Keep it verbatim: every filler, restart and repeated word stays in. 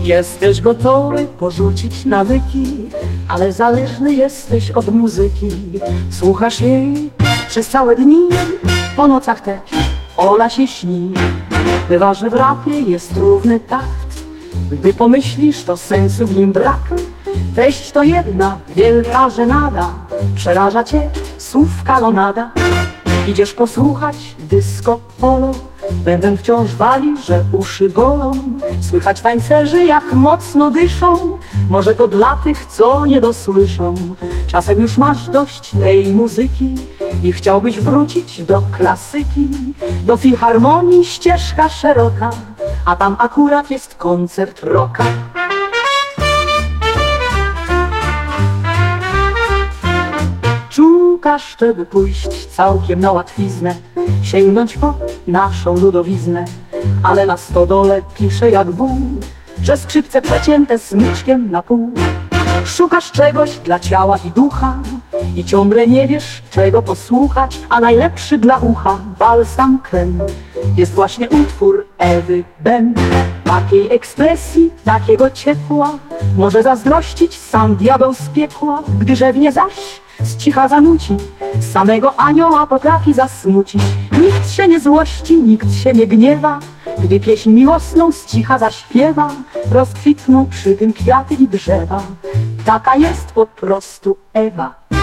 Jesteś gotowy porzucić nawyki, ale zależny jesteś od muzyki. Słuchasz jej przez całe dni, po nocach też ona się śni. Bywa, że w rapie jest równy takt, gdy pomyślisz, to sensu w nim brak. Treść to jedna wielka żenada, przeraża cię słów kanonada. Idziesz posłuchać disco polo, bęben wciąż wali, że uszy bolą. Słychać tańcerzy jak mocno dyszą, może to dla tych, co nie dosłyszą. Czasem już masz dość tej muzyki i chciałbyś wrócić do klasyki. Do filharmonii ścieżka szeroka, a tam akurat jest koncert rocka. Szukasz, żeby pójść całkiem na łatwiznę, sięgnąć po naszą ludowiznę, ale na stodole pisze jak wół, że skrzypce przecięte smyczkiem na pół. Szukasz czegoś dla ciała i ducha i ciągle nie wiesz, czego posłuchać, a najlepszy dla ucha balsam krem jest właśnie utwór Ewy Ben. Takiej ekspresji, takiego ciepła może zazdrościć sam diabeł z piekła, gdy rzewnie zaś z cicha zanuci, samego anioła potrafi zasmucić. Nikt się nie złości, nikt się nie gniewa, gdy pieśń miłosną z cicha zaśpiewa. Rozkwitną przy tym kwiaty i drzewa, taka jest po prostu Ewa.